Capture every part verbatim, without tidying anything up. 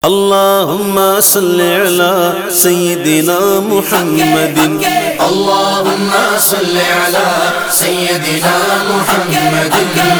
اللہم صل علی سیدنا محمد اللهم صل على سيدنا محمد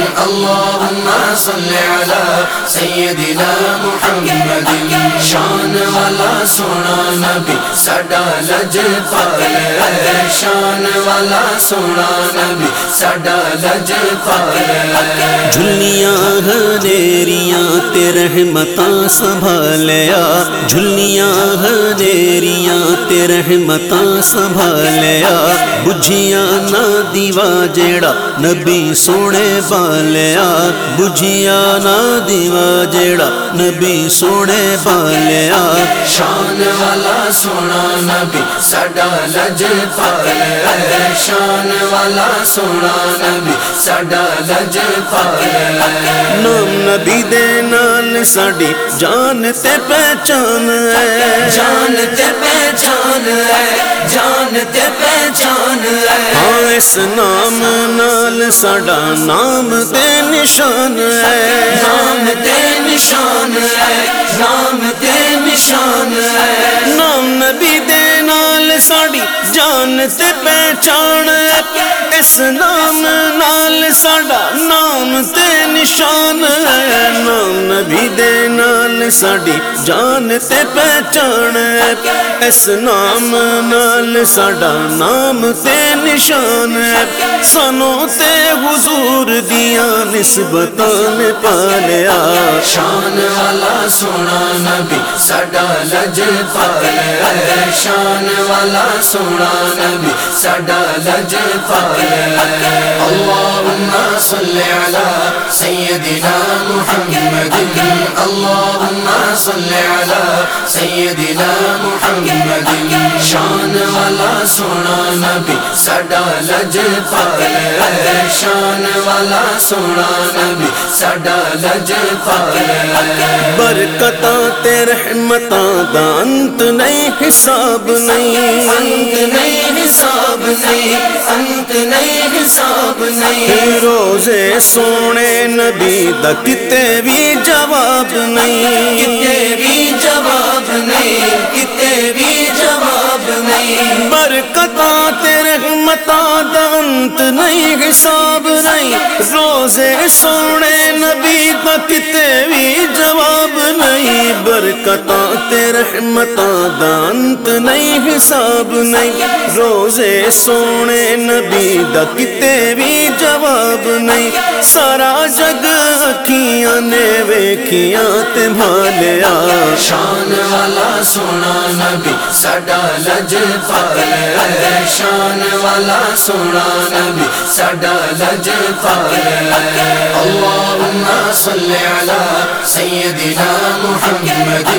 اللهم صل على سيدنا محمد شان والا سونا نبی ساڈا لجپال ہے شان والا سونا نبی ساڈا لجپال ہے جھلیاں ہنیریاں تے رحمتاں سنبھالیا جھلیاں ہنیریاں تے رحمتاں سنبھالیا بجھیاں نہ دیوا جیڑا نبی سونے بالیا بجھیاں نہ دیوا جیڑا نبی سونے بالیا شان والا سونا نبی ساڈا لجپال ہے شان والا سونا نبی ساڈا لجپال ہے نام نبی دے نال ساڈی جان تے پہچان ہے جان تے پہچان ہے جان تے پہچان ہے ہاں اس نام نال ساڈا نام تے نشان ہے نام تے نشان ہے نام تے نشان ہے نام نبی دے نال ساڈی جان تے پہچان ہے اس نام نال ساڈا نام تے نشان ہے نام نبی دے نال ساڈی جان تے پہچان ہے اس نام نال ساڈا نام تے نشان ہے سانوں تے حضور دیاں نسبتاں نے پالیا شان والا سونا نبی ساڈا لجپال ہے شان والا سونا نبی ساڈا لجپال ہے اللہم صل علی سیدنا محمد اللہم صل علی سیدنا محمد شان والا سونا نبی ساڈا لجپال ہے شان والا سونا نبی ساڈا لجپال ہے برکتاں تے رحمتاں دا انت نہیں حساب نہیں انت نہیں حساب نہیں انت نہیں حساب نہیں روزے سونے نبی دا کتے بھی جواب نہیں کتے بھی جواب نہیں کتے بھی جواب نہیں برکتاں تے رحمتاں دا انت نہیں حساب نہیں روزے سونے نبی دا کتے بھی جواب نہیں برکتاں تے رحمتاں دا انت نہیں حساب نہیں روزے سونے نبی دا کتے بھی جواب نہیں سارا جگ اکھیاں نے ویکھیاں تے بھالیا شان والا سونا نبی ساڈا لجپال ہے شان والا سونا نبی ساڈا لجپال ہے اللہم صل علی سیدنا محمد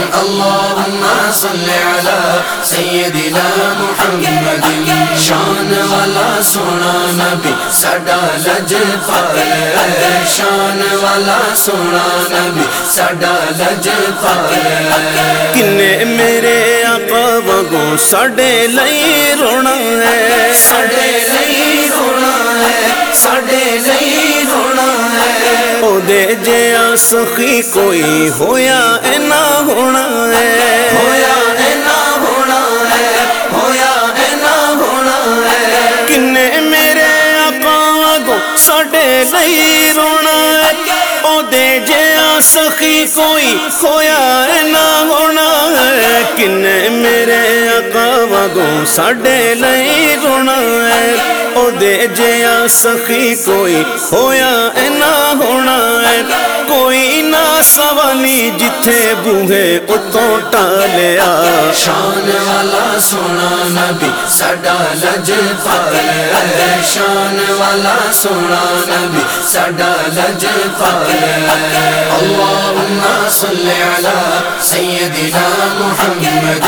اللہم صل علی سیدنا محمد شان والا سونا نبی ساڈا لجپال ہے شان والا سونا نبی ساڈا لجپال ہے کنے میرے آقا وگوں ساڈے لئی رونا ہے ساڈے لئی رونا ہے ساڈے لئی رونا ہے او دے جیا سخی کوئی ہویا اے نہ ہونا ہے ہویا اے نہ ہونا ہے ہویا اے نہ ہونا ہے کنے میرے آقا وگوں ساڈے لئی رونا ہے او دے جیا سخی کوئی ہویا اے نہ ہونا ہے کنے میرے آقا وگوں ساڈے لئی رونا ہے او دے جیا سخی کوئی ہویا اے نہ ہونا ہے کوئی نہ سوالی جتھے بوہے اتوں ٹالیا شان والا سونا نبی ساڈا لجپال ہے شان والا سونا نبی ساڈا لجپال ہے اللہم صل علی سیدنا محمد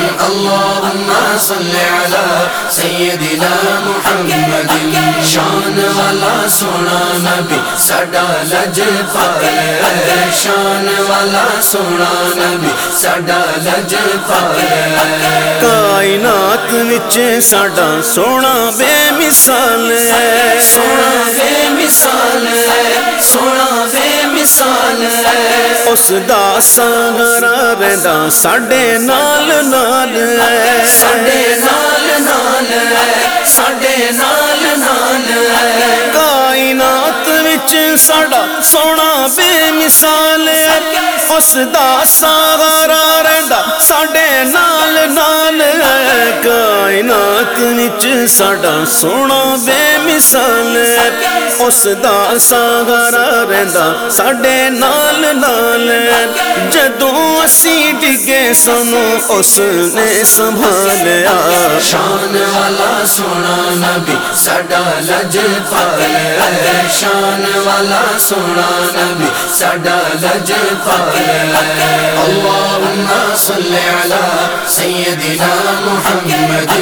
اللہم صل علی سیدنا محمد شان والا سونا نبی ساڈا لجپال ہے شان والا سونا نبی ساڈا لجپال ہے کائنات وچ ساڈا سونا بے مثال ہے سونا بے مثال ہے سونا بے مثال ہے اس دا سہارا رہندا ساڈے نال نال ہے ساڈے نال نال ہے ساڈے نال نال ہے کائنات وچ ساڈا سونا بے مثال ہے اس دا سہارا رہندا ساڈے نال نال ہے کائنات وچ ساڈا سونا بے مثال ہے اس دا سہارا رہندا ساڈے نال نال ہے جدوں اسی ڈگے سانوں اس نے سنبھالیا شان والا سونا نبی ساڈا لجپال ہے شان والا سونا نبی ساڈا لجپال ہے اللہم صل علی سیدنا محمد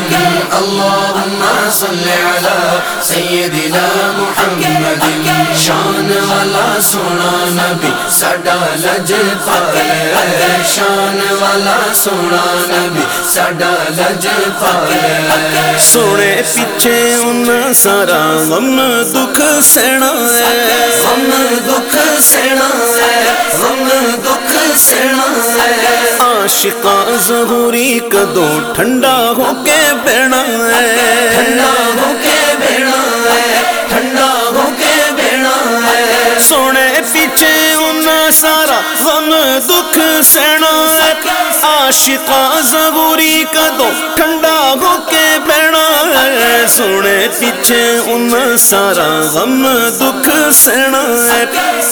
اللہم صل علی سیدنا محمد شان والا سونا نبی ساڈا لجپال ہے شان والا سونا نبی ساڈا لجپال ہے سونے پیچھے انہاں سارا غم دکھ سہنا ہے غم دکھ سہنا ہے غم دکھ سہنا ہے عاشقاں ظہوری کدوں ٹھنڈا ہو کے بہنا ہے ٹھنڈا ہو کے بہنا ہے ٹھنڈا ہو کے بہنا ہے سونے پیچھے انہاں سارا غم دکھ سہنا ہے عاشقاں ظہوری کدوں ٹھنڈا ہو کے بہنا ہے سونے پیچھے انہاں سارا غم دکھ سہنا ہے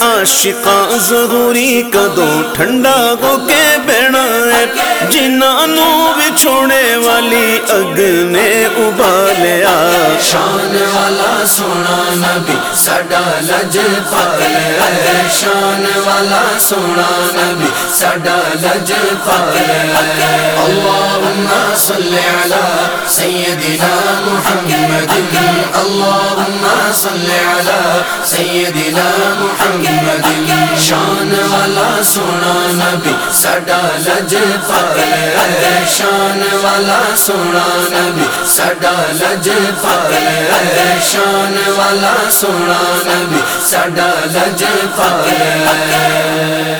عاشقاں ظہوری کدوں ٹھنڈا ہو کے بہنا ہے جنہاں نوں وچھوڑے والی اگ نے ابالیا شان والا سونا نبی ساڈا لجپال ہے شان والا سونا نبی ساڈا لجپال ہے اللہم صل علی سیدنا محمد اللہم صل علی سیدنا محمد شان والا سونا نبی ساڈا لجپال ہے شان والا سونا نبی ساڈا لجپال ہے شان والا سونا نبی ساڈا لجپال ہے